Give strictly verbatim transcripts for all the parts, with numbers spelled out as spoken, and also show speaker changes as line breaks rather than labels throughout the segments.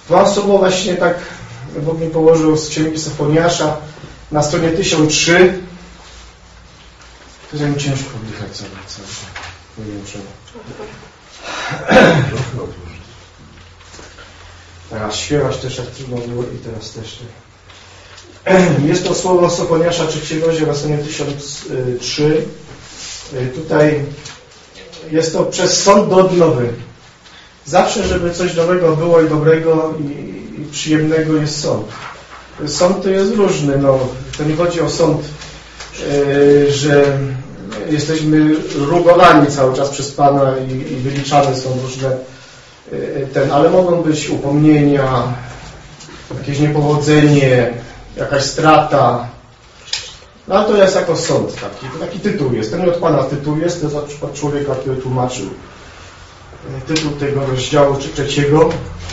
Dwa słowo właśnie tak Bóg mi położył z Księgi Sofoniasza na stronie tysiąc trzy. To jest mi ciężko oddychać cały czas. Nie wiem czemu. Teraz śpiewać też jak trudno było i teraz też. Jest to słowo Sofoniasza trzeciego rozdziału na stronie tysiąc trzy. Tutaj jest to przez sąd do odnowy. Zawsze, żeby coś nowego było i dobrego i, i przyjemnego jest sąd. Sąd to jest różny. No, to nie chodzi o sąd, yy, że jesteśmy rugowani cały czas przez Pana i, i wyliczane są różne yy, ten, ale mogą być upomnienia, jakieś niepowodzenie, jakaś strata. No ale to jest jako sąd taki. To taki tytuł jest. To nie od Pana tytuł jest, to jest na przykład człowieka, który tłumaczył tytuł tego rozdziału czy trzeciego.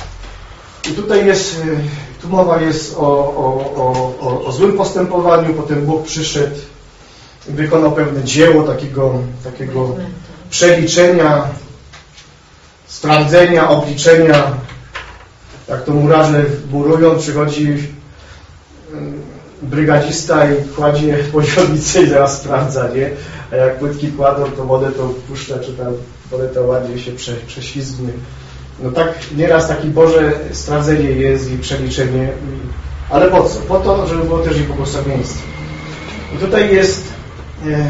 I tutaj jest, tu mowa jest o, o, o, o złym postępowaniu, potem Bóg przyszedł i wykonał pewne dzieło takiego, takiego przeliczenia, sprawdzenia, obliczenia. Jak to murarze murują, przychodzi brygadzista i kładzie poziomnicę i zaraz sprawdza, nie? A jak płytki kładą, to wodę to puszcza, czy tam wodę to ładnie się prze, prześlizgnie. No tak nieraz takie Boże sprawdzenie jest i przeliczenie. Ale po co? Po to, żeby było też i błogosławieństwo. I tutaj jest e,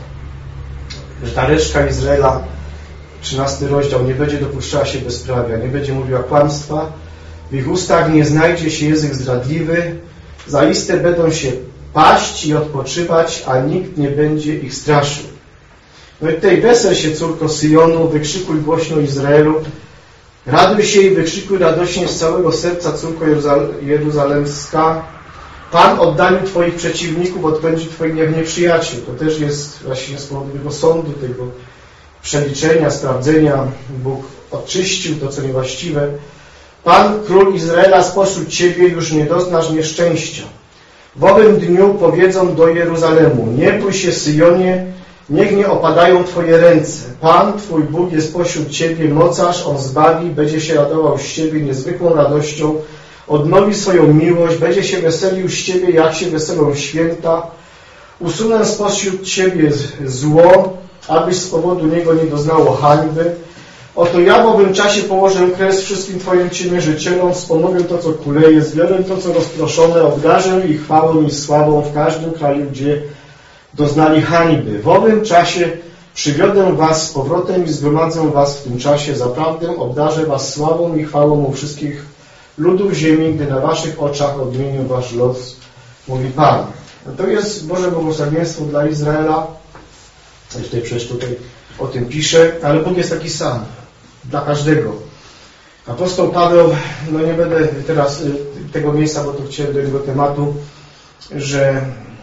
że ta resztka Izraela, trzynasty rozdział, nie będzie dopuszczała się bezprawia, nie będzie mówiła kłamstwa, w ich ustach nie znajdzie się język zdradliwy, zaiste będą się paść i odpoczywać, a nikt nie będzie ich straszył. No i tutaj wesel się, córko Syjonu, wykrzykuj głośno Izraelu, raduj się i wykrzykuj radośnie z całego serca, córko Jeruzalemska. Pan oddaniu Twoich przeciwników odpędzi Twoich nieprzyjaciół. To też jest właśnie z powodu tego sądu, tego przeliczenia, sprawdzenia. Bóg oczyścił to, co niewłaściwe. Pan, król Izraela, spośród Ciebie już nie doznasz nieszczęścia. W owym dniu powiedzą do Jeruzalemu, nie bój się, Syjonie, niech nie opadają Twoje ręce. Pan, Twój Bóg jest pośród Ciebie, mocarz, On zbawi, będzie się radował z Ciebie niezwykłą radością, odnowi swoją miłość, będzie się weselił z Ciebie, jak się weselą święta. Usunę spośród Ciebie zło, abyś z powodu niego nie doznało hańby. Oto ja w owym czasie położę kres wszystkim Twoim ciemiężycielom, wspomogę to, co kuleje, zbiorę to, co rozproszone, obdarzę ich chwałą i sławą w każdym kraju, gdzie doznali hańby. W owym czasie przywiodę was z powrotem i zgromadzę was w tym czasie. Zaprawdę obdarzę was sławą i chwałą u wszystkich ludów ziemi, gdy na waszych oczach odmienię wasz los, mówi Pan. To jest Boże błogosławieństwo dla Izraela. Tutaj przecież tutaj o tym pisze, ale Bóg jest taki sam dla każdego. Apostoł Paweł, no nie będę teraz tego miejsca, bo tu chciałem do tego tematu, że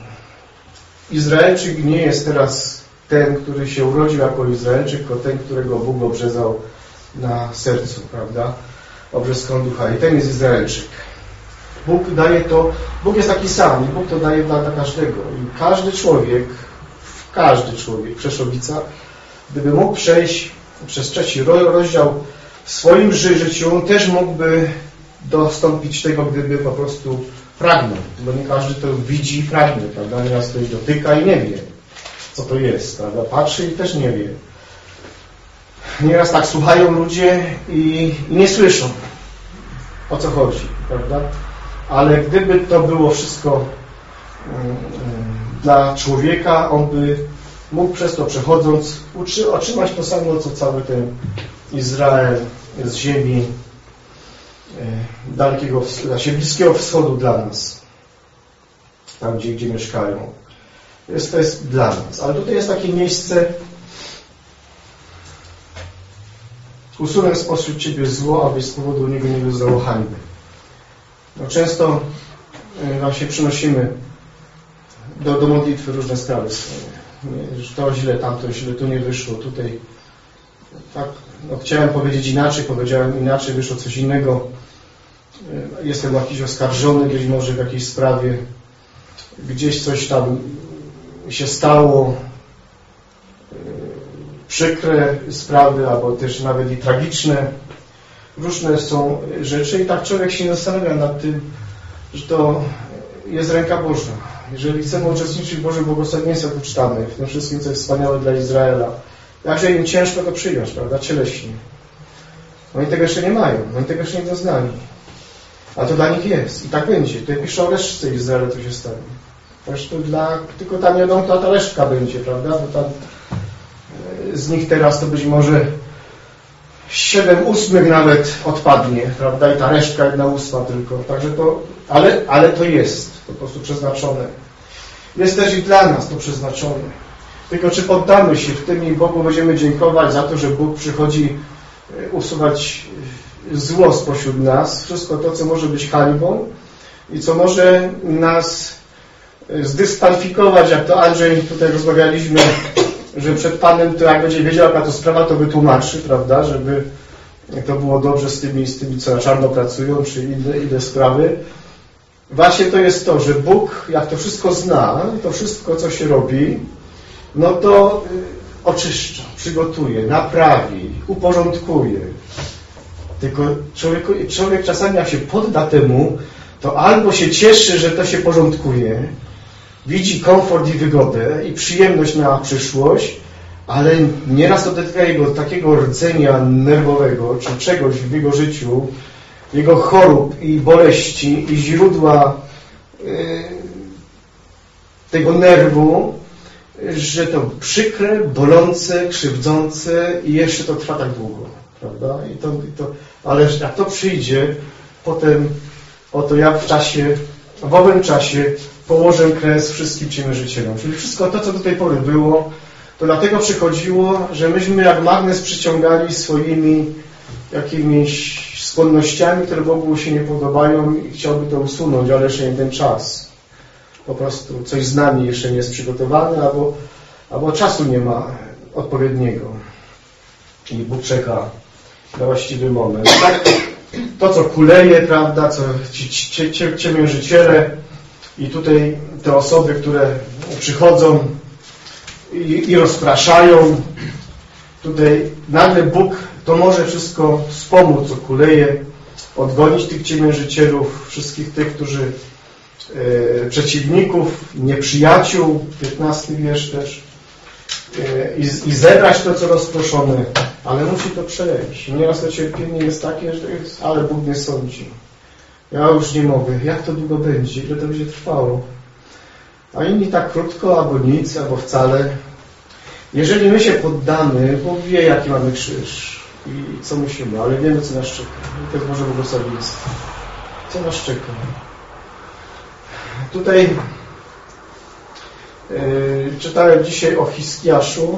Izraelczyk nie jest teraz ten, który się urodził jako Izraelczyk, tylko ten, którego Bóg obrzezał na sercu, prawda? Obrzeską ducha. I ten jest Izraelczyk. Bóg daje to, Bóg jest taki sam i Bóg to daje dla, dla każdego. I każdy człowiek, każdy człowiek, Przeszowica, gdyby mógł przejść przez trzeci rozdział w swoim życiu, też mógłby dostąpić tego, gdyby po prostu pragnął. Bo nie każdy to widzi i pragnie, prawda? Nieraz ktoś dotyka i nie wie, co to jest, prawda? Patrzy i też nie wie. Nieraz tak słuchają ludzie i, i nie słyszą, o co chodzi, prawda? Ale gdyby to było wszystko um, dla człowieka, on by mógł przez to przechodząc uczy, otrzymać to samo, co cały ten Izrael z ziemi e, dalekiego, znaczy Bliskiego Wschodu dla nas. Tam, gdzie, gdzie mieszkają. Jest, to jest dla nas. Ale tutaj jest takie miejsce, usunę spośród Ciebie zło, abyś z powodu niego nie doznało hańby. No, często y, nam się przynosimy do, do modlitwy różne sprawy swoje. Że to źle, tamto źle, tu nie wyszło, tutaj tak, no, chciałem powiedzieć inaczej, powiedziałem inaczej, wyszło coś innego. Y, jestem jakiś oskarżony być może w jakiejś sprawie. Gdzieś coś tam się stało. Przykre sprawy, albo też nawet i tragiczne. różne są rzeczy i tak człowiek się nie zastanawia nad tym, że to jest ręka Boża. Jeżeli chcemy uczestniczyć w Bożym błogosławieństwie, jak czytamy, w tym wszystkim, co jest wspaniałe dla Izraela, jakże im ciężko to przyjąć, prawda, cieleśnie. Oni tego jeszcze nie mają, oni tego jeszcze nie doznali. A to dla nich jest i tak będzie. Tutaj pisze o resztce Izraela, co się stanie. Zresztą dla, tylko tam jedną ta, ta resztka będzie, prawda, bo tam z nich teraz to być może siedem ósmych nawet odpadnie, prawda, i ta resztka jedna ósma tylko. Także to, ale, ale to jest po prostu przeznaczone. Jest też i dla nas to przeznaczone. Tylko czy poddamy się w tym i Bogu będziemy dziękować za to, że Bóg przychodzi usuwać zło spośród nas, wszystko to, co może być hańbą i co może nas zdyskwalifikować, jak to Andrzej tutaj rozmawialiśmy, że przed Panem to jak będzie wiedział, jaka to sprawa, to wytłumaczy, prawda, żeby to było dobrze z tymi, z tymi, co na czarno pracują, czy inne, inne sprawy. Właśnie to jest to, że Bóg, jak to wszystko zna, to wszystko, co się robi, no to oczyszcza, przygotuje, naprawi, uporządkuje. Tylko człowiek, człowiek czasami, jak się podda temu, to albo się cieszy, że to się porządkuje, widzi komfort i wygodę i przyjemność na przyszłość, ale nieraz to dotyka jego takiego rdzenia nerwowego, czy czegoś w jego życiu, jego chorób i boleści i źródła yy, tego nerwu, że to przykre, bolące, krzywdzące i jeszcze to trwa tak długo, prawda? I to, i to, ale jak to przyjdzie, potem oto ja w czasie, w owym czasie położę kres wszystkim ciemiężycielom. Czyli wszystko to, co do tej pory było, to dlatego przychodziło, że myśmy jak magnes przyciągali swoimi jakimiś skłonnościami, które Bogu się nie podobają i chciałby to usunąć, ale jeszcze nie ten czas. Po prostu coś z nami jeszcze nie jest przygotowane, albo, albo czasu nie ma odpowiedniego. I Bóg czeka na właściwy moment. Tak, to, co kuleje, prawda, co ci, ci, ci, ciemiężyciele i tutaj te osoby, które przychodzą i, i rozpraszają, tutaj nagle Bóg to może wszystko wspomóc, co kuleje, odgonić tych ciemiężycielów, wszystkich tych, którzy e, przeciwników, nieprzyjaciół, piętnasty wiersz też, e, i, i zebrać to, co rozproszone, ale musi to przejść. Nieraz to cierpienie jest takie, że jest, ale Bóg nie sądzi. Ja już nie mogę. Jak to długo będzie? Ile to będzie trwało? A inni tak krótko, albo nic, albo wcale. Jeżeli my się poddamy, Bóg wie, jaki mamy krzyż i co musimy, ale wiemy, co nas czeka. I to jest Boże błogosławieństwo. Co nas czeka? Tutaj yy, czytałem dzisiaj o Hiskiaszu,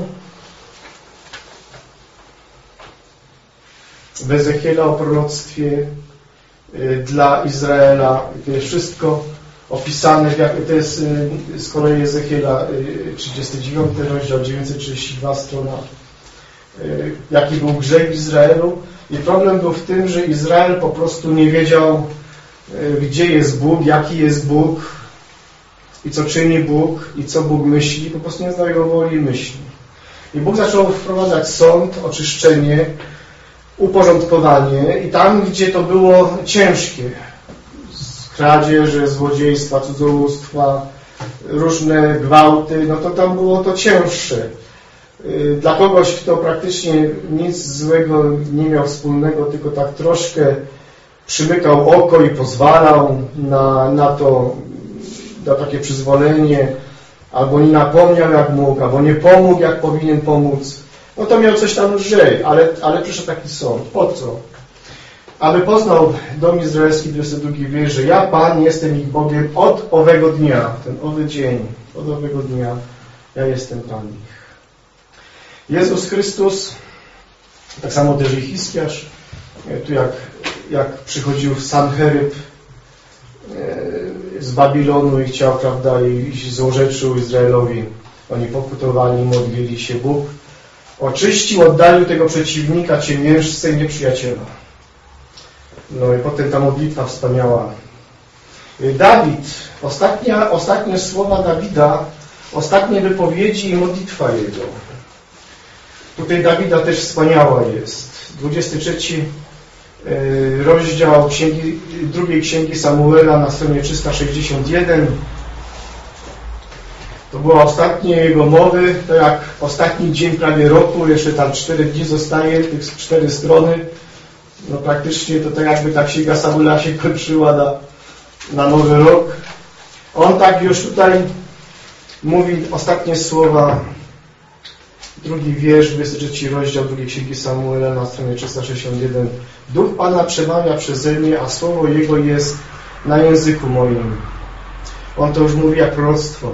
w Ezechiela o proroctwie yy, dla Izraela. To jest wszystko opisane, to jest z kolei Ezechiela trzydziesty dziewiąty rozdział, dziewięćset trzydzieści dwa strona, jaki był grzech w Izraelu. I problem był w tym, że Izrael po prostu nie wiedział, gdzie jest Bóg, jaki jest Bóg i co czyni Bóg i co Bóg myśli. Po prostu nie znał Jego woli i myśli. I Bóg zaczął wprowadzać sąd, oczyszczenie, uporządkowanie i tam, gdzie to było ciężkie, kradzieże, złodziejstwa, cudzołóstwa, różne gwałty, no to tam było to cięższe. Dla kogoś, kto praktycznie nic złego nie miał wspólnego, tylko tak troszkę przymykał oko i pozwalał na, na to, na takie przyzwolenie, albo nie napomniał jak mógł, albo nie pomógł jak powinien pomóc, no to miał coś tam lżej, ale, ale przyszedł taki sąd. Po co? Aby poznał dom izraelski, dwudziesty drugi wiersz, że ja, Pan, jestem ich Bogiem od owego dnia, ten owy dzień, od owego dnia, ja jestem Pan ich. Jezus Chrystus, tak samo też i Hiskiasz, tu jak, jak przychodził Sancheryb z Babilonu i chciał, prawda, i złorzeczył Izraelowi, oni pokutowali, modlili się, Bóg oczyścił, oddalił tego przeciwnika, ciemiężcę i nieprzyjaciela. No i potem ta modlitwa wspaniała. Dawid, ostatnia, ostatnie słowa Dawida, ostatnie wypowiedzi i modlitwa jego. Tutaj Dawida też wspaniała jest. dwudziesty trzeci rozdział księgi, drugiej księgi Samuela na stronie trzysta sześćdziesiąt jeden. To były ostatnie jego mowy, to jak ostatni dzień prawie roku, jeszcze tam cztery dni zostaje, tych cztery strony. No praktycznie to tak jakby ta księga Samuela się kończyła na, na nowy rok. On tak już tutaj mówi ostatnie słowa. Drugi wiersz, dwudziesty trzeci rozdział drugiej księgi Samuela na stronie trzysta sześćdziesiąt jeden. Duch Pana przemawia przeze mnie, a słowo Jego jest na języku moim. On to już mówi jak proroctwo.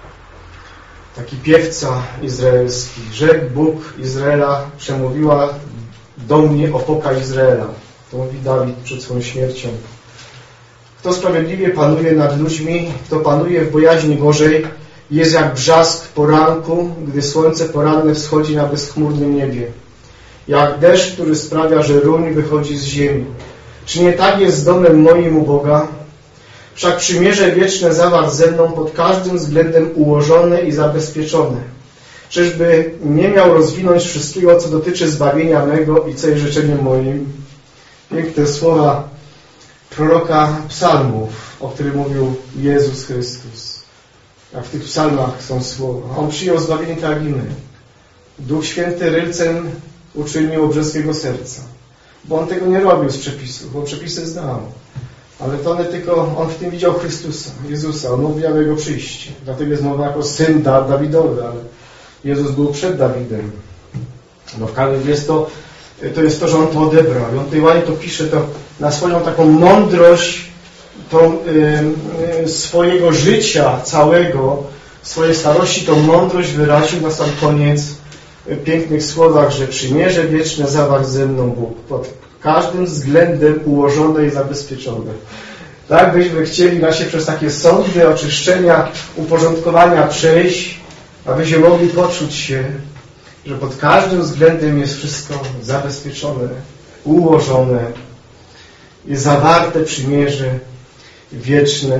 Taki piewca izraelski. Rzekł Bóg Izraela, przemówiła do mnie opoka Izraela. To mówi Dawid przed swoją śmiercią. Kto sprawiedliwie panuje nad ludźmi, kto panuje w bojaźni Bożej, jest jak brzask poranku, gdy słońce poranne wschodzi na bezchmurnym niebie. Jak deszcz, który sprawia, że ruń wychodzi z ziemi. Czy nie tak jest z domem moim u Boga? Wszak przymierze wieczne zawarł ze mną pod każdym względem ułożone i zabezpieczone. Czyżby nie miał rozwinąć wszystkiego, co dotyczy zbawienia mego i co jest życzeniem moim? Piękne słowa proroka psalmów, o którym mówił Jezus Chrystus. A w tych psalmach są słowa. On przyjął zbawienie traginy. Duch Święty rylcem uczynił obrzeskiego serca. Bo on tego nie robił z przepisów, bo przepisy znał. Ale to one tylko, on w tym widział Chrystusa, Jezusa. On mówił o Jego przyjściu. Dlatego jest mowa jako syn Dawidowy, ale Jezus był przed Dawidem. No w każdym jest to, to jest to, że on to odebrał. I on tutaj ładnie to pisze to na swoją taką mądrość tą, y, y, swojego życia całego, swojej starości, tą mądrość wyraził na sam koniec w pięknych słowach, że przymierze wieczne zawarł ze mną Bóg. Pod każdym względem ułożone i zabezpieczone. Tak byśmy chcieli na się przez takie sądy, oczyszczenia, uporządkowania przejść, abyśmy mogli poczuć się, że pod każdym względem jest wszystko zabezpieczone, ułożone, jest zawarte przymierze wieczne,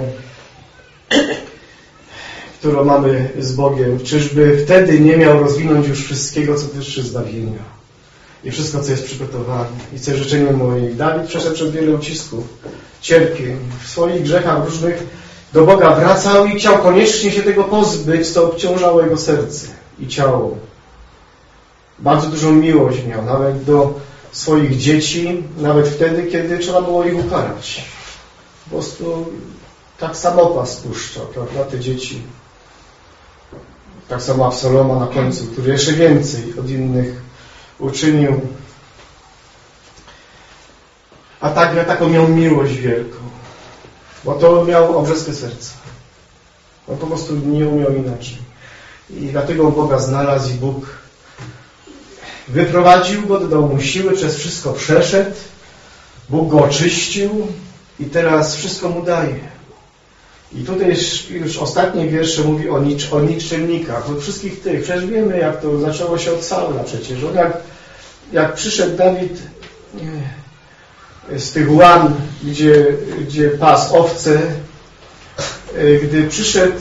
które mamy z Bogiem. Czyżby wtedy nie miał rozwinąć już wszystkiego, co dotyczy zbawienia i wszystko, co jest przygotowane i co jest życzeniem moim. Dawid przeszedł przez wiele ucisków, cierpień, w swoich grzechach różnych do Boga wracał i chciał koniecznie się tego pozbyć, co obciążało jego serce i ciało. Bardzo dużą miłość miał, nawet do swoich dzieci, nawet wtedy, kiedy trzeba było ich ukarać. Po prostu tak samopas puszczał, prawda, te dzieci. Tak samo Absaloma na końcu, który jeszcze więcej od innych uczynił. A tak, taką miał miłość wielką, bo to miał obrzeskie serce. On po prostu nie umiał inaczej. I dlatego Boga znalazł i Bóg wyprowadził go, dodał mu siły, przez wszystko przeszedł, Bóg go oczyścił i teraz wszystko mu daje. I tutaj już, już ostatnie wiersze mówi o, nicz, o nikczemnikach, o wszystkich tych. Przecież wiemy, jak to zaczęło się od Saula przecież. On jak, jak przyszedł Dawid z tych łan, gdzie, gdzie pas owce, gdy przyszedł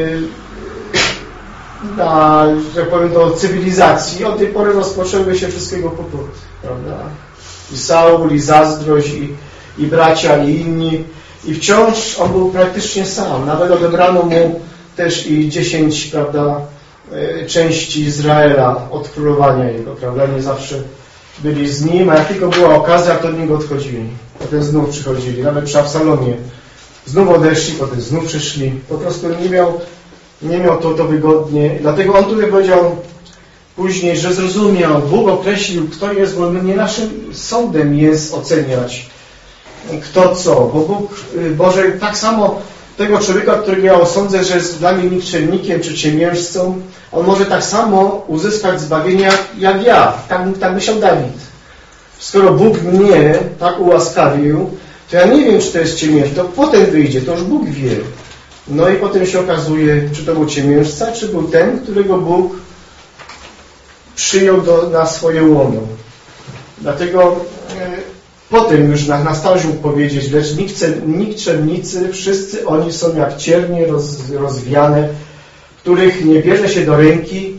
na, że tak powiem, do cywilizacji, od tej pory rozpoczęły się wszystkiego kłopoty, prawda? I Saul, i zazdrość, i, i bracia, i inni. I wciąż on był praktycznie sam. Nawet odebrano mu też i dziesięć, prawda, części Izraela od królowania jego, prawda? Nie zawsze byli z nim, a jak tylko była okazja, to od niego odchodzili. Potem znów przychodzili. Nawet przy Absalomie znów odeszli, potem znów przyszli. Po prostu nie miał, nie miał to, to wygodnie. Dlatego on tutaj powiedział później, że zrozumiał, Bóg określił, kto jest, bo nie naszym sądem jest oceniać kto co, bo Bóg, Boże, tak samo tego człowieka, którego ja osądzę, że jest dla mnie nikczemnikiem czy ciemiężcą, on może tak samo uzyskać zbawienie jak ja. Tak, tak myślał Dawid. Skoro Bóg mnie tak ułaskawił, to ja nie wiem, czy to jest ciemiężca. To potem wyjdzie, to już Bóg wie. No i potem się okazuje, czy to był ciemiężca, czy był ten, którego Bóg przyjął do, na swoje łono. Dlatego potem już na, na starość mógł powiedzieć, lecz nikczemnicy, wszyscy oni są jak ciernie roz, rozwiane, których nie bierze się do ręki,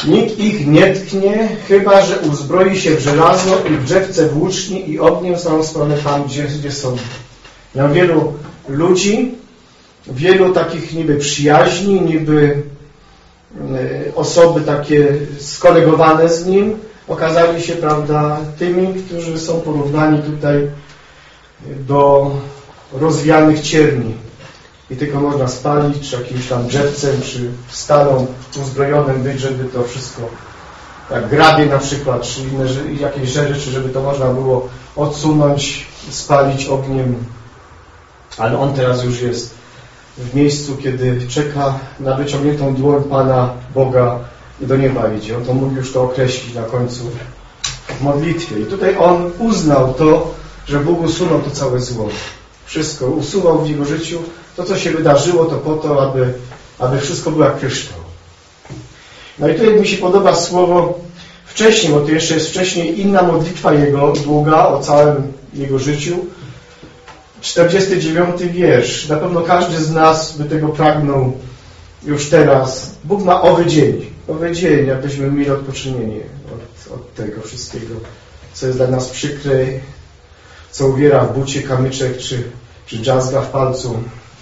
Nikt ich nie tknie, chyba że uzbroi się w żelazo i w drzewce włóczni i ogniem są spalone tam, gdzie, gdzie są. Miał wielu ludzi, wielu takich niby przyjaźni, niby osoby takie skolegowane z nim, okazali się, prawda, tymi, którzy są porównani tutaj do rozwianych cierni. I tylko można spalić, czy jakimś tam drzewcem, czy stalą uzbrojonym być, żeby to wszystko, jak grabie na przykład, czy inne jakieś rzeczy, żeby to można było odsunąć, spalić ogniem. Ale on teraz już jest w miejscu, kiedy czeka na wyciągniętą dłoń Pana Boga i do nieba idzie. On to mógł już to określić na końcu w modlitwie. I tutaj on uznał to, że Bóg usunął to całe zło. Wszystko usunął w jego życiu. To, co się wydarzyło, to po to, aby, aby wszystko było jak kryształ. No i tutaj mi się podoba słowo wcześniej, bo to jeszcze jest wcześniej inna modlitwa jego, długa, o całym jego życiu. czterdziesty dziewiąty wiersz. Na pewno każdy z nas by tego pragnął już teraz. Bóg ma owy dzień. Owy dzień, abyśmy mieli odpoczynienie od, od tego wszystkiego, co jest dla nas przykre, co uwiera w bucie kamyczek, czy, czy dżazga w palcu.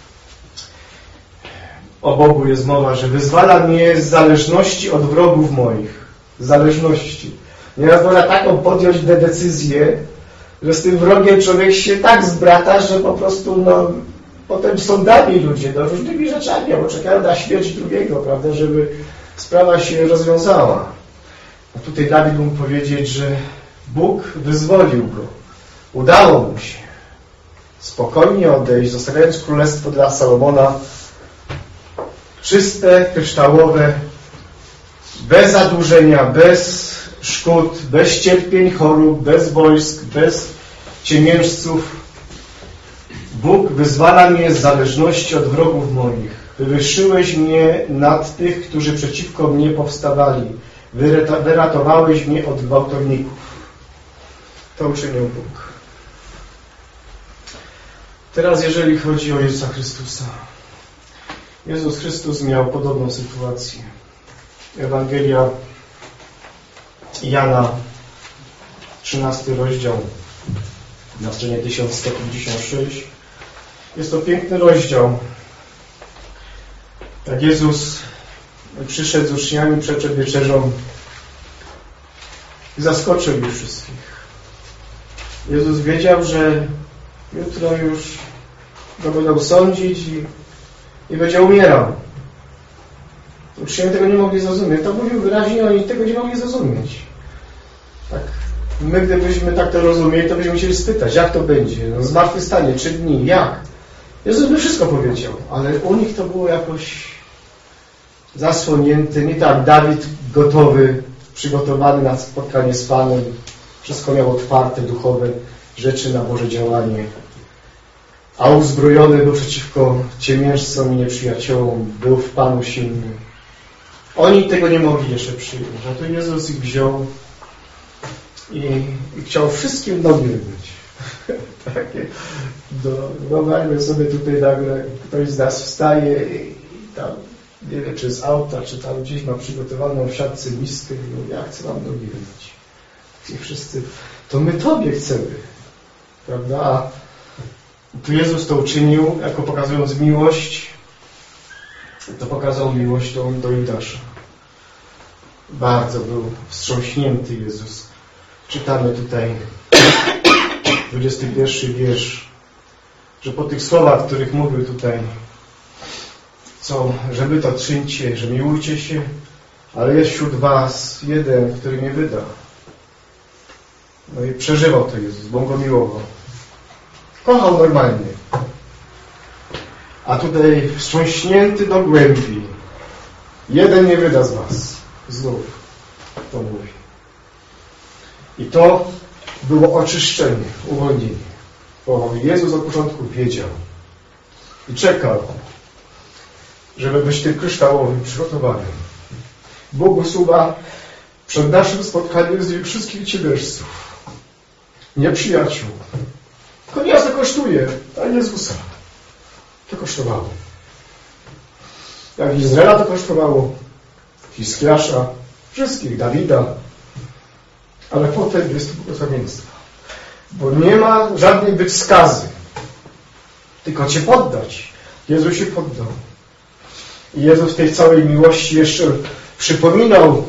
O Bogu jest mowa, że wyzwala mnie z zależności od wrogów moich. Z zależności. Nieraz można taką podjąć decyzję, że z tym wrogiem człowiek się tak zbrata, że po prostu no, potem sądami ludzie, no, różnymi rzeczami, albo czekają na śmierć drugiego, prawda, żeby sprawa się rozwiązała. A tutaj Dawid mógł powiedzieć, że Bóg wyzwolił go. Udało mu się spokojnie odejść, zostawiając królestwo dla Salomona czyste, kryształowe, bez zadłużenia, bez szkód, bez cierpień, chorób, bez wojsk, bez ciemiężców. Bóg wyzwala mnie z zależności od wrogów moich. Wywyższyłeś mnie nad tych, którzy przeciwko mnie powstawali. Wyratowałeś mnie od gwałtowników. To uczynił Bóg. Teraz jeżeli chodzi o Jezusa Chrystusa. Jezus Chrystus miał podobną sytuację. Ewangelia Jana, trzynasty rozdział, na stronie tysiąc sto pięćdziesiąt sześć. Jest to piękny rozdział. Tak Jezus przyszedł z uczniami przed wieczerzą i zaskoczył ich wszystkich. Jezus wiedział, że jutro już go będą sądzić i, i będzie umierał. Uczniowie tego nie mogli zrozumieć. To mówił wyraźnie, oni tego nie mogli zrozumieć. Tak. My, gdybyśmy tak to rozumieli, to byśmy musieli spytać, jak to będzie? No, zmartwychwstanie, trzy dni, jak? Jezus by wszystko powiedział, ale u nich to było jakoś zasłonięte. Nie tak, Dawid gotowy, przygotowany na spotkanie z Panem. Wszystko miał otwarte, duchowe rzeczy na Boże działanie. A uzbrojony był przeciwko ciemiężcom i nieprzyjaciołom. Był w Panu silny. Oni tego nie mogli jeszcze przyjąć. A tu Jezus ich wziął i, i chciał wszystkim dobrym być. Takie, do, wyobraźmy sobie tutaj nagle, ktoś z nas wstaje i, i tam, nie wiem, czy z auta, czy tam gdzieś ma przygotowaną w siatce miskę i mówi, ja chcę wam dobrym być. I wszyscy, to my Tobie chcemy. Prawda? A tu Jezus to uczynił, jako pokazując miłość, to pokazał miłość do, do Judasza. Bardzo był wstrząśnięty Jezus. Czytamy tutaj dwudziesty pierwszy wiersz, że po tych słowach, których mówił tutaj, co, że wy to czyńcie, że miłujcie się, ale jest wśród was jeden, który mnie wyda. No i przeżywał to Jezus, bo on go miłował. Kochał normalnie. A tutaj wstrząśnięty do głębi. Jeden nie wyda z was. Znów to mówi. I to było oczyszczenie, uwolnienie. Bo Jezus od początku wiedział i czekał, żeby być tym kryształowym, przygotowanym. Bóg usuwa przed naszym spotkaniem z nim wszystkich ciemiężców, nieprzyjaciół. Tylko nie to kosztuje, a Jezusa to kosztowało. Jak Izraela to kosztowało, Hiskiasza, Wszystkich, Dawida. Ale potem jest błogosławieństwo. Bo nie ma żadnej być skazy. Tylko Cię poddać. Jezus się poddał. I Jezus w tej całej miłości jeszcze przypominał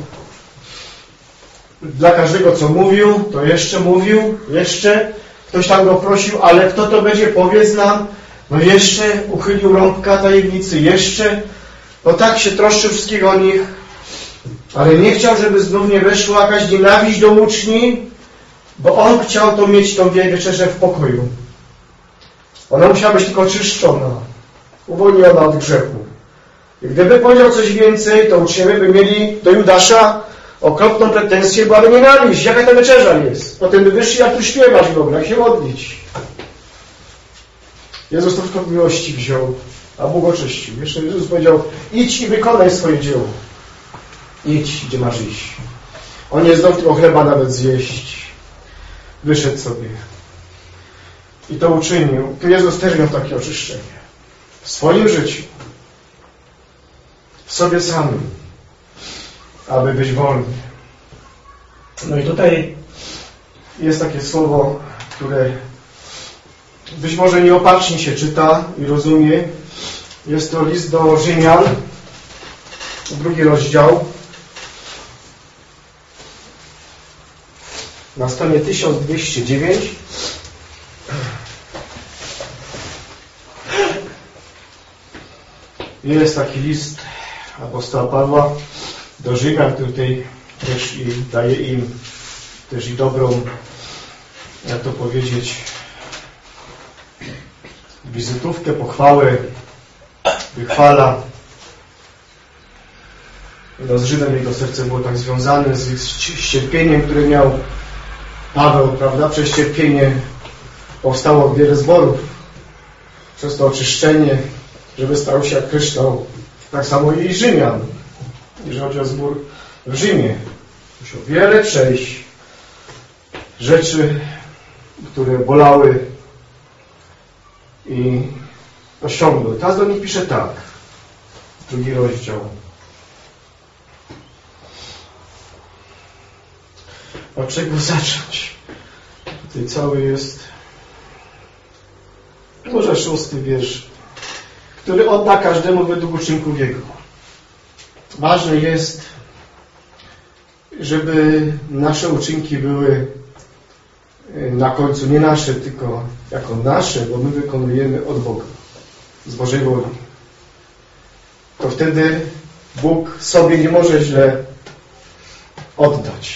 dla każdego, co mówił, to jeszcze mówił, jeszcze ktoś tam go prosił, ale kto to będzie, powiedz nam. No jeszcze uchylił rąbka tajemnicy, jeszcze, no tak się troszczył wszystkiego o nich, ale nie chciał, żeby znów nie weszła jakaś nienawiść do uczni, bo on chciał to mieć tą wieczerzę w pokoju. Ona musiała być tylko czyszczona, uwolniona od grzechu. I gdyby powiedział coś więcej, to uczniowie by mieli do Judasza okropną pretensję, byłaby nienawiść. Jaka ta wieczerza jest? Potem by wyszli, jak tu śpiewać w ogóle, jak się modlić. Jezus to tylko w miłości wziął, a Bóg oczyścił. Jeszcze Jezus powiedział, idź i wykonaj swoje dzieło. Idź, gdzie masz iść. On nie zdążył tylko chleba nawet zjeść. Wyszedł sobie. I to uczynił. Tu Jezus też miał takie oczyszczenie. W swoim życiu. W sobie samym. Aby być wolny. No i tutaj jest takie słowo, które być może nieopatrznie się czyta i rozumie. Jest to list do Rzymian, drugi rozdział. Na stronie tysiąc dwieście dziewięć. Jest taki list apostoła Pawła do Rzymian, który tutaj też i daje im też i dobrą, jak to powiedzieć, wizytówkę, pochwałę, wychwala. No z Żydem jego serce było tak związane z, z cierpieniem, które miał Paweł, prawda? Przez cierpienie powstało wiele zborów. Przez to oczyszczenie, żeby stał się jak kryształ. Tak samo i Rzymian. Jeżeli chodzi o zbór w Rzymie. Musiał wiele przejść. Rzeczy, które bolały i osiągnął. Teraz do nich pisze tak. Drugi rozdział. Od czego zacząć? Tutaj cały jest może szósty wiersz, który odda każdemu według uczynków jego. Ważne jest, żeby nasze uczynki były na końcu nie nasze, tylko jako nasze, bo my wykonujemy od Boga, z Bożej woli. To wtedy Bóg sobie nie może źle oddać.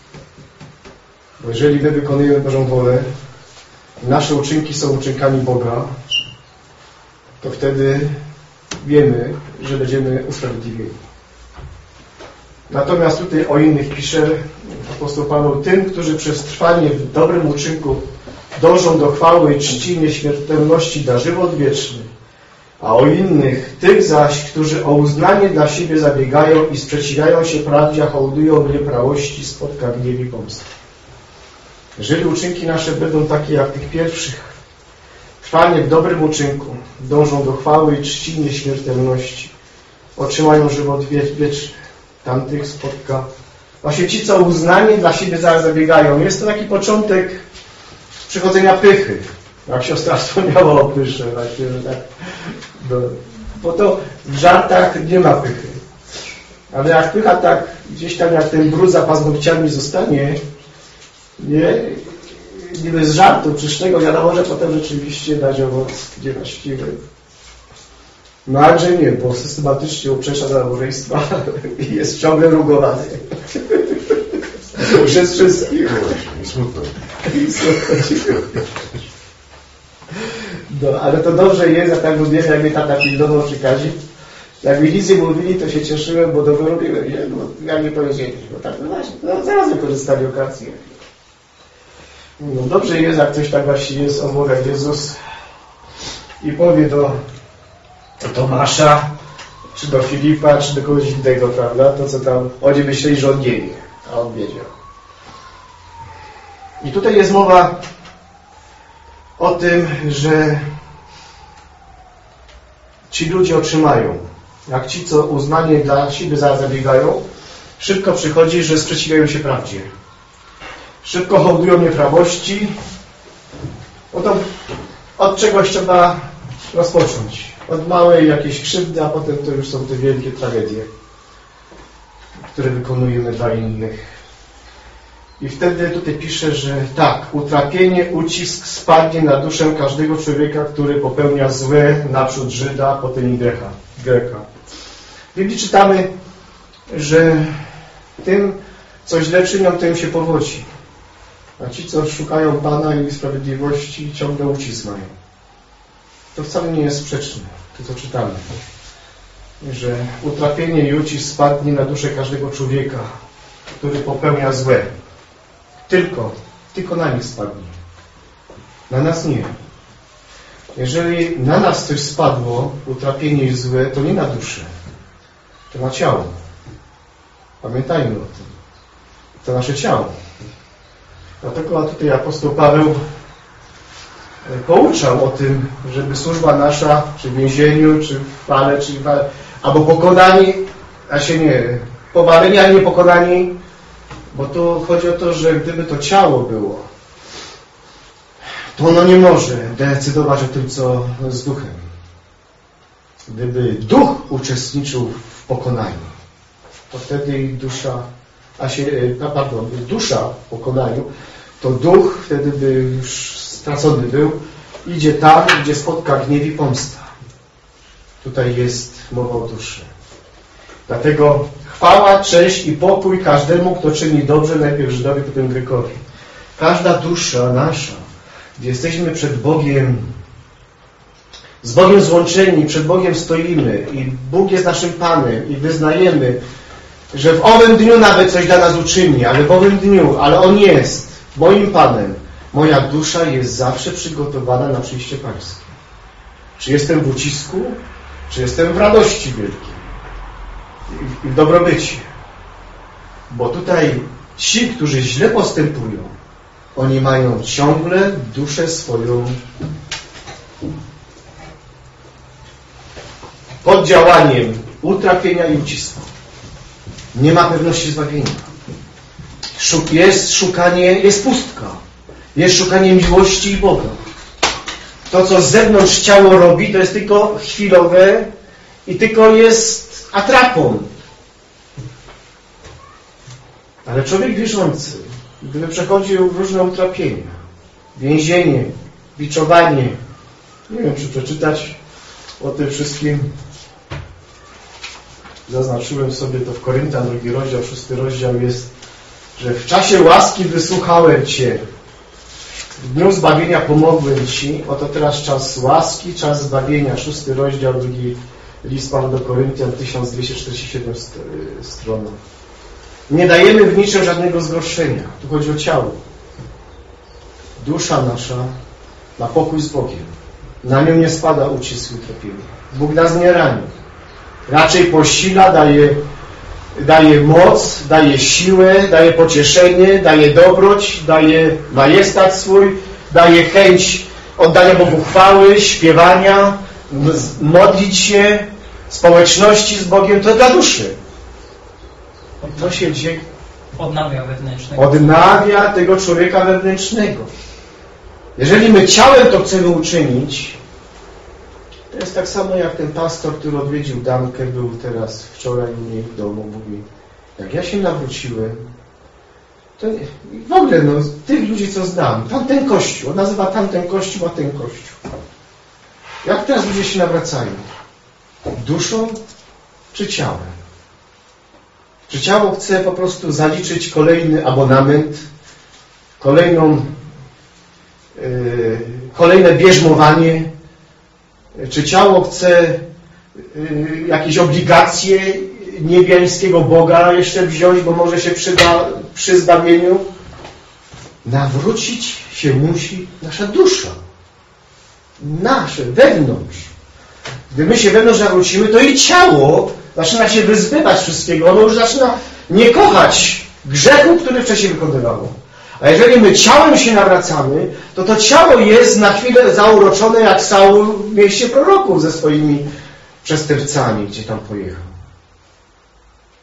Bo jeżeli my wykonujemy Bożą wolę, nasze uczynki są uczynkami Boga, to wtedy wiemy, że będziemy usprawiedliwieni. Natomiast tutaj o innych pisze apostoł Paweł, tym, którzy przez trwanie w dobrym uczynku dążą do chwały i czci nieśmiertelności da żywot wieczny, a o innych, tych zaś, którzy o uznanie dla siebie zabiegają i sprzeciwiają się prawdzie, a hołdują nieprawości, spotka gniew i pomstę. Jeżeli uczynki nasze będą takie jak tych pierwszych, trwanie w dobrym uczynku, dążą do chwały i czci nieśmiertelności, otrzymają żywot wieczny. Tamtych spotka. Właśnie ci, co uznanie dla siebie zaraz zabiegają. Jest to taki początek przychodzenia pychy. Jak siostra wspomniała o pysze, właśnie, że tak. No, bo to w żartach nie ma pychy. Ale jak pycha tak gdzieś tam jak ten brud za paznokciami zostanie, nie, nie bez żartu czystego, wiadomo, że potem rzeczywiście dać owoc niewłaściwy. No ale nie, bo systematycznie uprzesza za małżeństwa i jest ciągle rugowany. Przez wszystkich.
Smutno.
No, ale to dobrze jest, ja tak lubię, jak mnie tata pilnował przy Kazi. Jak mi nic nie mówili, to się cieszyłem, bo dobrze robiłem, nie? No, jak mi powiedzieli, bo tak, no właśnie, no, zaraz wykorzystali okazję. No dobrze jest, jak ktoś tak właśnie jest, on mówi jak Jezus i powie do Tomasza, czy do Filipa, czy do kogoś innego, prawda? To, co tam oni myśleli, że on nie wie, a on wiedział. I tutaj jest mowa o tym, że ci ludzie otrzymają, jak ci, co uznanie dla siebie zabiegają, szybko przychodzi, że sprzeciwiają się prawdzie. Szybko hołdują nieprawości. No to od czegoś trzeba rozpocząć. Od małej jakiejś krzywdy, a potem to już są te wielkie tragedie, które wykonujemy dla innych. I wtedy tutaj pisze, że tak, utrapienie, ucisk spadnie na duszę każdego człowieka, który popełnia złe, naprzód Żyda, potem i Greka. Greka. W Biblii czytamy, że tym, co źle czynią, tym się powodzi. A ci, co szukają Pana i sprawiedliwości, ciągle ucisk mają. To wcale nie jest sprzeczne, to co czytamy. Że utrapienie i ucisk spadnie na duszę każdego człowieka, który popełnia złe. Tylko, tylko na nich spadnie. Na nas nie. Jeżeli na nas coś spadło, utrapienie i złe, to nie na duszę, to na ciało. Pamiętajmy o tym. To nasze ciało. Dlatego tutaj apostoł Paweł pouczał o tym, żeby służba nasza, czy w więzieniu, czy w fale, czy w fale, albo pokonani, a się nie, powaleni, a nie pokonani, bo tu chodzi o to, że gdyby to ciało było, to ono nie może decydować o tym, co z duchem. Gdyby duch uczestniczył w pokonaniu, to wtedy i dusza, a się, pardon, dusza w pokonaniu, to duch wtedy by już stracony był, idzie tam, gdzie spotka gniew i pomsta. Tutaj jest mowa o duszy. Dlatego chwała, cześć i pokój każdemu, kto czyni dobrze, najpierw Żydowi, potem Grekowi. Każda dusza nasza, gdzie jesteśmy przed Bogiem, z Bogiem złączeni, przed Bogiem stoimy i Bóg jest naszym Panem i wyznajemy, że w owym dniu nawet coś dla nas uczyni, ale w owym dniu, ale On jest moim Panem. Moja dusza jest zawsze przygotowana na przyjście Pańskie. Czy jestem w ucisku, czy jestem w radości wielkiej i w dobrobycie. Bo tutaj ci, którzy źle postępują, oni mają ciągle duszę swoją pod działaniem utrapienia i ucisku. Nie ma pewności zbawienia. Jest szukanie, jest pustka. Jest szukanie miłości i Boga. To, co z zewnątrz ciało robi, to jest tylko chwilowe i tylko jest atrapą. Ale człowiek wierzący, gdyby przechodził różne utrapienia, więzienie, biczowanie, nie wiem, czy przeczytać o tym wszystkim. Zaznaczyłem sobie to w Koryntian, drugi rozdział, szósty rozdział jest, że w czasie łaski wysłuchałem Cię. W dniu zbawienia pomogłem Ci. Oto teraz czas łaski, czas zbawienia. Szósty rozdział, drugi list Pana do Koryntian, tysiąc dwieście czterdzieści siedem stron. Nie dajemy w niczym żadnego zgorszenia. Tu chodzi o ciało. Dusza nasza ma pokój z Bogiem. Na nią nie spada ucisk i utrapienie. Bóg nas nie rani. Raczej posila, daje, daje moc, daje siłę, daje pocieszenie, daje dobroć, daje majestat swój, daje chęć oddania Bogu chwały, śpiewania, modlić się, społeczności z Bogiem. To dla duszy. To się dzieje.
Odnawia wewnętrznego.
Odnawia tego człowieka wewnętrznego. Jeżeli my ciałem to chcemy uczynić, to jest tak samo jak ten pastor, który odwiedził damkę, był teraz wczoraj u niej w domu, mówi, jak ja się nawróciłem, to nie, w ogóle no, tych ludzi, co znam, tamten kościół, on nazywa tamten kościół, a ten kościół. Jak teraz ludzie się nawracają? Duszą czy ciałem? Czy ciało chce po prostu zaliczyć kolejny abonament, kolejną, yy, kolejne bierzmowanie? Czy ciało chce yy, jakieś obligacje niebiańskiego Boga jeszcze wziąć, bo może się przyda przy zbawieniu? Nawrócić się musi nasza dusza. Nasze, wewnątrz. Gdy my się wewnątrz nawrócimy, to i ciało zaczyna się wyzbywać wszystkiego. Ono już zaczyna nie kochać grzechu, który wcześniej wykonywało. A jeżeli my ciałem się nawracamy, to to ciało jest na chwilę zauroczone jak Saul w mieście proroków ze swoimi przestępcami, gdzie tam pojechał.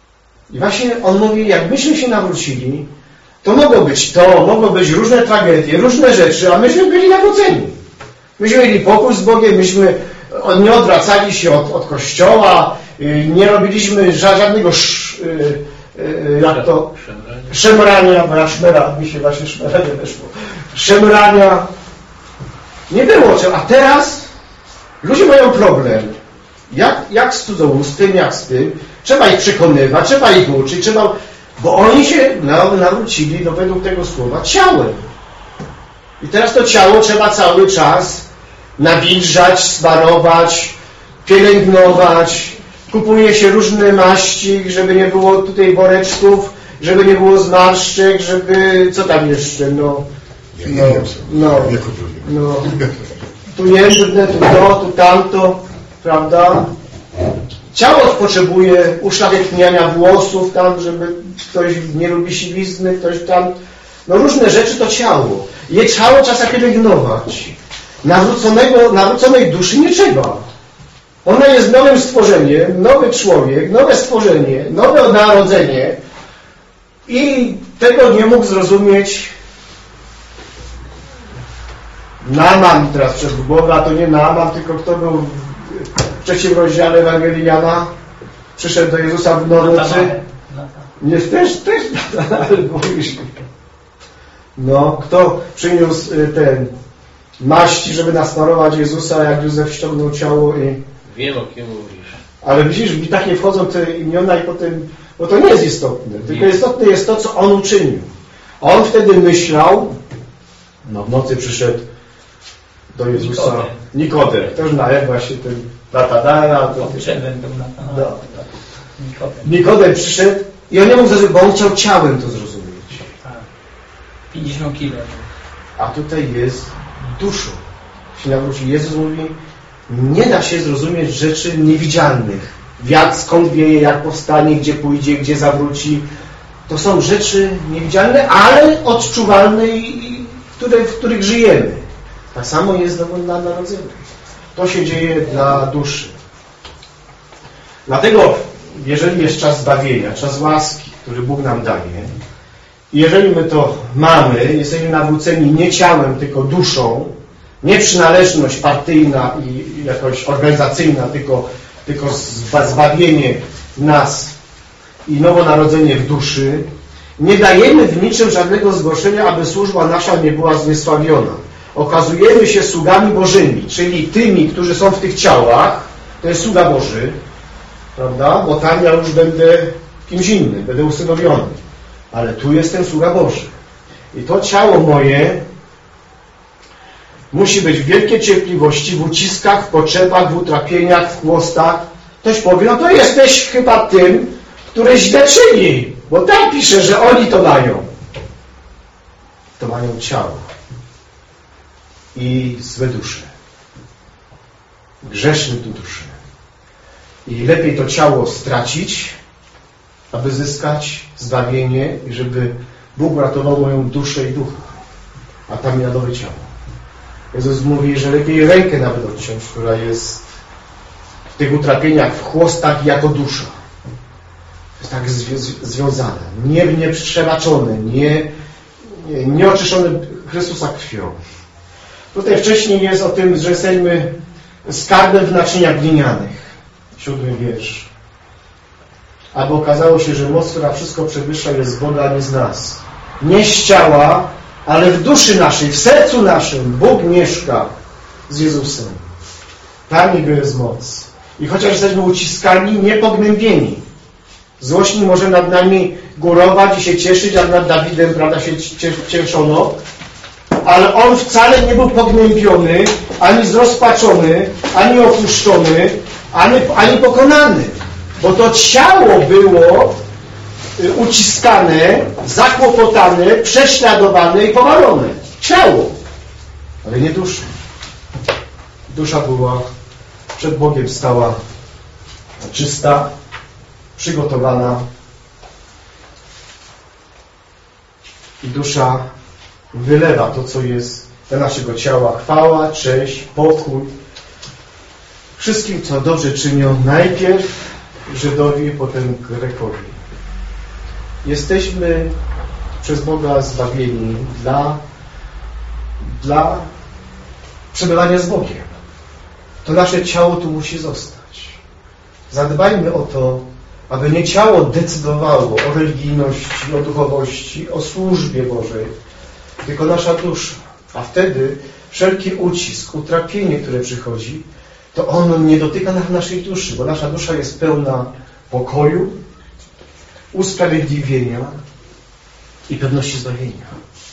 I właśnie on mówi, jak myśmy się nawrócili, to mogło być to, mogło być różne tragedie, różne rzeczy, a myśmy byli nawróceni. Myśmy mieli pokój z Bogiem, myśmy nie odwracali się od, od Kościoła, nie robiliśmy żadnego sz, jak to, szemrania, bo ja szmera, mi się właśnie szmeranie weszło, szemrania. Nie było czego, a teraz ludzie mają problem. Jak, jak z cudzołóstwem, jak z tym. Trzeba ich przekonywać, trzeba ich uczyć, trzeba, bo oni się nawrócili do według tego słowa ciałem. I teraz to ciało trzeba cały czas nawilżać, smarować, pielęgnować. Kupuje się różne maści, żeby nie było tutaj woreczków, żeby nie było zmarszczek, żeby... Co tam jeszcze? No, no, no, no. Tu jędrne, tu to, tu tamto, prawda? Ciało potrzebuje uszlachetniania włosów tam, żeby ktoś nie lubi siwizny, ktoś tam... No różne rzeczy to ciało. Je ciało trzeba pielęgnować. Nawróconego, nawróconej duszy nie trzeba. Ona jest nowym stworzeniem, nowy człowiek, nowe stworzenie, nowe narodzenie i tego nie mógł zrozumieć Naaman teraz przed Boga, to nie Naaman, tylko kto był w trzecim rozdziale Ewangelii Jana, przyszedł do Jezusa w nocy. Nie, też, też ale boisz mnie. No, kto przyniósł ten maści, żeby nasmarować Jezusa, jak Józef ściągnął ciało i...
Wiem, o kim mówisz.
Ale widzisz, mi tak nie wchodzą te imiona i potem... Bo to nie jest istotne. Tylko istotne jest to, co on uczynił. On wtedy myślał, no w nocy przyszedł do Jezusa Nikodem. Nikodem. Też na jak właśnie ten Natanael.
Drzewem był Natanael. Nikodem.
Nikodem przyszedł i on nie mógł zrozumieć, bo on chciał ciałem to zrozumieć.
Tak. pięćdziesiąt kilo.
A tutaj jest duszą. Się nawróci. Jezus mówi, nie da się zrozumieć rzeczy niewidzialnych. Wiatr skąd wieje, jak powstanie, gdzie pójdzie, gdzie zawróci. To są rzeczy niewidzialne, ale odczuwalne, i które, w których żyjemy. Tak samo jest na narodzeniu. To się dzieje dla duszy. Dlatego, jeżeli jest czas zbawienia, czas łaski, który Bóg nam daje, i jeżeli my to mamy, jesteśmy nawróceni nie ciałem, tylko duszą, nie przynależność partyjna i jakoś organizacyjna, tylko, tylko zbawienie nas i nowonarodzenie w duszy, nie dajemy w niczym żadnego zgłoszenia, aby służba nasza nie była zniesławiona. Okazujemy się sługami Bożymi, czyli tymi, którzy są w tych ciałach, to jest sługa Boży, prawda? Bo tam ja już będę kimś innym, będę usynowiony. Ale tu jestem sługa Boży. I to ciało moje musi być w wielkiej cierpliwości, w uciskach, w potrzebach, w utrapieniach, w chłostach. Ktoś powie, no to jesteś chyba tym, które źle czyni, bo tam pisze, że oni to mają. To mają ciało i złe dusze. Grzeszne tu dusze. I lepiej to ciało stracić, aby zyskać zbawienie i żeby Bóg uratował moją duszę i ducha, a tam ja nowe ciało. Jezus mówi, że lepiej rękę nawet odciąć, która jest w tych utrapieniach, w chłostach jako dusza. To jest tak zwi- związane. Nie, nie przebaczone, nie, nie, nie oczyszczone Chrystusa krwią. Tutaj wcześniej jest o tym, że jesteśmy skarbem w naczyniach glinianych. Siódmy wiersz. Aby okazało się, że moc, która wszystko przewyższa, jest z Boga, a nie z nas. Nie z ciała, ale w duszy naszej, w sercu naszym Bóg mieszka z Jezusem. Tam Jego jest moc. I chociaż jesteśmy uciskani, nie pognębieni. Złośni może nad nami górować i się cieszyć, jak nad Dawidem, prawda, się cieszono, ale on wcale nie był pognębiony, ani zrozpaczony, ani opuszczony, ani, ani pokonany. Bo to ciało było uciskane, zakłopotane, prześladowane i powalone. Ciało, ale nie dusza. Dusza była przed Bogiem, stała czysta, przygotowana i dusza wylewa to, co jest do naszego ciała. Chwała, cześć, pokój. Wszystkim, co dobrze czynią, najpierw Żydowi, potem Grekowi. Jesteśmy przez Boga zbawieni dla, dla przebywania z Bogiem. To nasze ciało tu musi zostać. Zadbajmy o to, aby nie ciało decydowało o religijności, o duchowości, o służbie Bożej, tylko nasza dusza. A wtedy wszelki ucisk, utrapienie, które przychodzi, to ono nie dotyka naszej duszy, bo nasza dusza jest pełna pokoju, usprawiedliwienia i pewności zbawienia.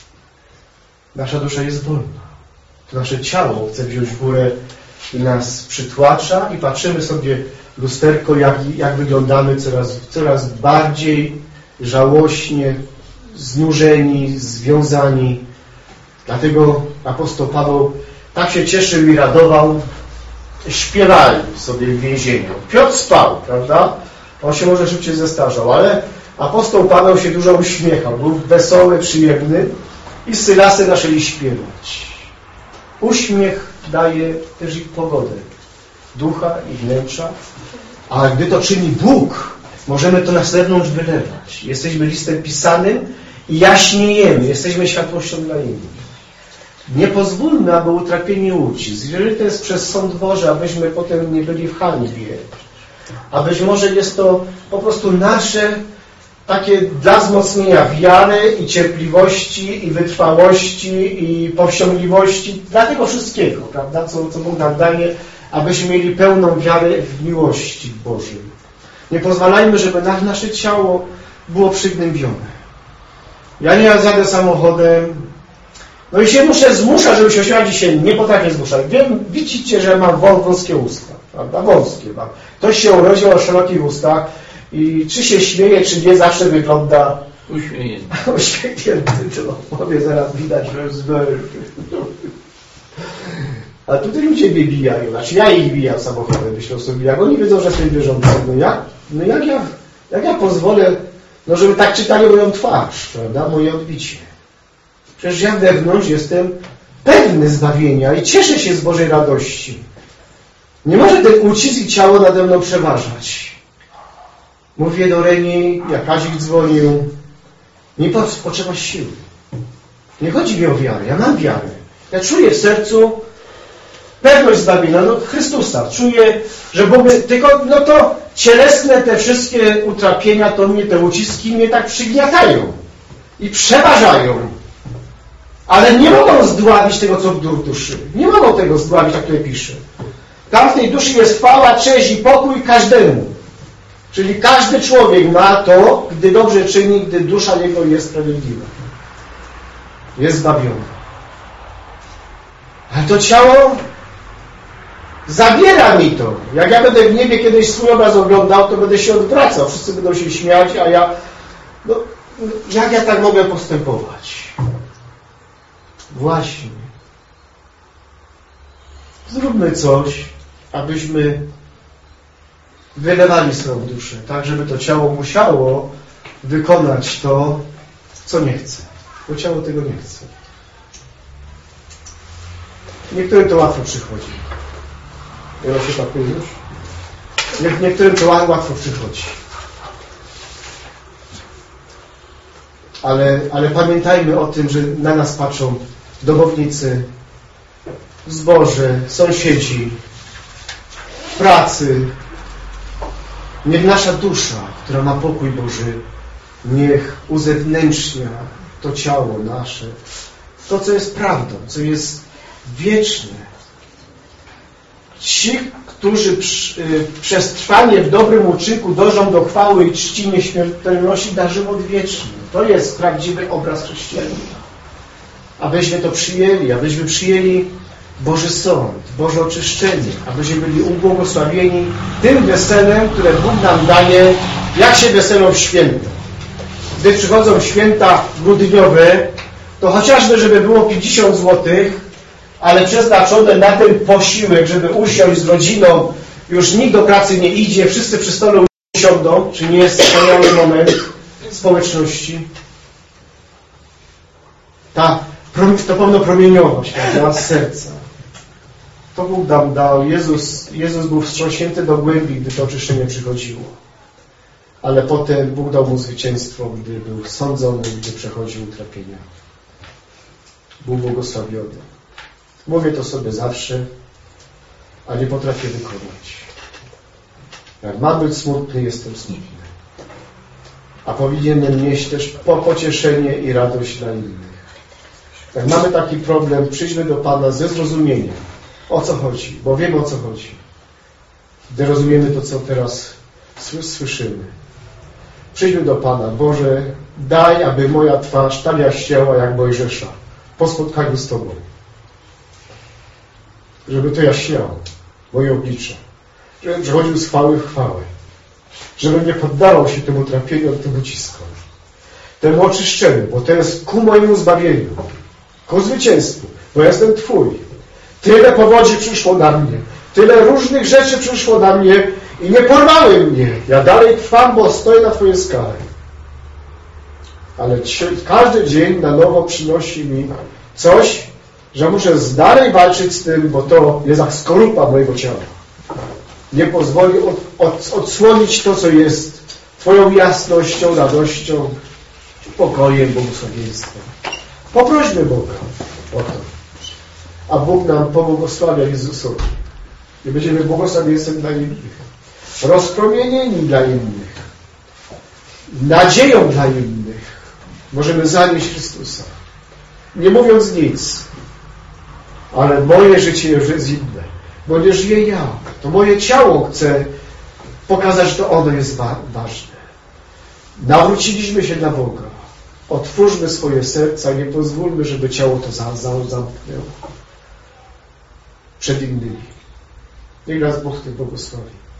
Nasza dusza jest wolna. To nasze ciało chce wziąć w górę i nas przytłacza i patrzymy sobie w lusterko, jak, jak wyglądamy coraz, coraz bardziej żałośnie, znużeni, związani. Dlatego apostoł Paweł tak się cieszył i radował. Śpiewali sobie w więzieniu. Piotr spał, prawda? On się może szybciej zestarzał, ale apostoł Paweł się dużo uśmiechał. Był wesoły, przyjemny i Sylasy zaczęli śpiewać. Uśmiech daje też ich pogodę ducha i wnętrza, a gdy to czyni Bóg, możemy to na zewnątrz wylewać. Jesteśmy listem pisanym i jaśniejemy. Jesteśmy światłością dla innych. Nie pozwólmy, aby utrapienie ucisk. Jeżeli to jest przez sąd Boży, abyśmy potem nie byli w hańbie. A być może jest to po prostu nasze takie dla wzmocnienia wiary i cierpliwości i wytrwałości i powściągliwości, dla tego wszystkiego, prawda, co, co Bóg nam daje, abyśmy mieli pełną wiarę w miłości Bożej. Nie pozwalajmy, żeby na, nasze ciało było przygnębione. Ja nie jadę samochodem, no i się muszę zmuszać, żeby się osiągnąć, się nie potrafię zmuszać. Wiem, widzicie, że mam wąskie usta, prawda, wąskie mam. Ktoś się urodził o szerokich ustach i czy się śmieje, czy nie, zawsze wygląda
uśmiechnięty.
Uśmiechnięty, to powie zaraz widać, że jest a tutaj ludzie mnie bijają, znaczy ja ich bijam samochodem, myślą sobie, jak oni wiedzą, że jestem wierzący, no jak, no jak ja, jak ja pozwolę, no żeby tak czytali moją twarz, prawda, moje odbicie. Przecież ja wewnątrz jestem pewny zbawienia i cieszę się z Bożej radości. Nie może ten ucisk i ciało nade mną przeważać. Mówię do Reni, jak Kazik dzwonił, nie potrzeba siły. Nie chodzi mi o wiarę, ja mam wiarę. Ja czuję w sercu pewność zbawienia, no Chrystusa. Czuję, że Bóg, tylko no to cielesne te wszystkie utrapienia, to mnie te uciski mnie tak przygniatają i przeważają. Ale nie mogą zdławić tego, co w duszy. Nie mogą tego zdławić, jak tutaj pisze. Tam w tej duszy jest chwała, cześć i pokój każdemu. Czyli każdy człowiek ma to, gdy dobrze czyni, gdy dusza jego jest sprawiedliwa. Jest zbawiona. Ale to ciało zabiera mi to. Jak ja będę w niebie kiedyś swój obraz oglądał, to będę się odwracał. Wszyscy będą się śmiać, a ja... No, jak ja tak mogę postępować? Właśnie. Zróbmy coś, abyśmy wylewali swoją duszę, tak, żeby to ciało musiało wykonać to, co nie chce. Bo ciało tego nie chce. Niektórym to łatwo przychodzi. Ja się pakuje już. Nie, niektórym to łatwo przychodzi. Ale, ale pamiętajmy o tym, że na nas patrzą domownicy, zboże, sąsiedzi, w pracy. Niech nasza dusza, która ma pokój Boży, niech uzewnętrznia to ciało nasze, to, co jest prawdą, co jest wieczne. Ci, którzy przez trwanie w dobrym uczynku dążą do chwały i czci nieśmiertelności, da żywot wieczny. To jest prawdziwy obraz chrześcijanina. Abyśmy to przyjęli, abyśmy przyjęli Boży sąd, Boże oczyszczenie, abyśmy byli ubłogosławieni tym weselem, które Bóg nam daje, jak się weselą w święta. Gdy przychodzą święta grudniowe, to chociażby, żeby było pięćdziesiąt złotych, ale przeznaczone na ten posiłek, żeby usiąść z rodziną, już nikt do pracy nie idzie, wszyscy przy stole usiądą, czy nie jest wspaniały moment społeczności? Ta, to powinno promieniować, prawda, z serca. To Bóg nam dał. Jezus, Jezus był wstrząśnięty do głębi, gdy to oczyszczenie przychodziło. ale potem Bóg dał mu zwycięstwo, gdy był sądzony, gdy przechodził utrapienia. Był błogosławiony. Mówię to sobie zawsze, a nie potrafię wykonać. Jak mam być smutny, jestem smutny. A powinienem mieć też pocieszenie i radość dla innych. Jak mamy taki problem, przyjdźmy do Pana ze zrozumieniem. O co chodzi? Bo wiemy, o co chodzi. Gdy rozumiemy to, co teraz słyszymy. Przyjdźmy do Pana. Boże, daj, aby moja twarz tak jaśniała jak Mojżesza po spotkaniu z Tobą. Żeby to jaśniało, moje oblicze. Żebym przechodził z chwały w chwałę. Żebym nie poddawał się temu trapieniu, tym uciskom. Temu oczyszczeniu, bo to jest ku mojemu zbawieniu. Ku zwycięstwu, bo ja jestem Twój. Tyle powodzi przyszło na mnie. Tyle różnych rzeczy przyszło na mnie i nie porwały mnie. Ja dalej trwam, bo stoję na Twojej skale. Ale każdy dzień na nowo przynosi mi coś, że muszę dalej walczyć z tym, bo to jest jak skorupa mojego ciała. Nie pozwoli od, od, odsłonić to, co jest Twoją jasnością, radością, pokojem, błogosławieństwem. Poprośmy Boga o to. A Bóg nam pobłogosławia Jezusowi. I będziemy błogosławieństwem dla innych. Rozpromienieni dla innych. Nadzieją dla innych. Możemy zanieść Chrystusa. Nie mówiąc nic. Ale moje życie już jest inne. Bo nie żyję ja. To moje ciało chce pokazać, że to ono jest wa- ważne. Nawróciliśmy się dla Boga. Otwórzmy swoje serca i nie pozwólmy, żeby ciało to za- za- zamknęło przed innymi. Niech nas Bóg tym błogosławi.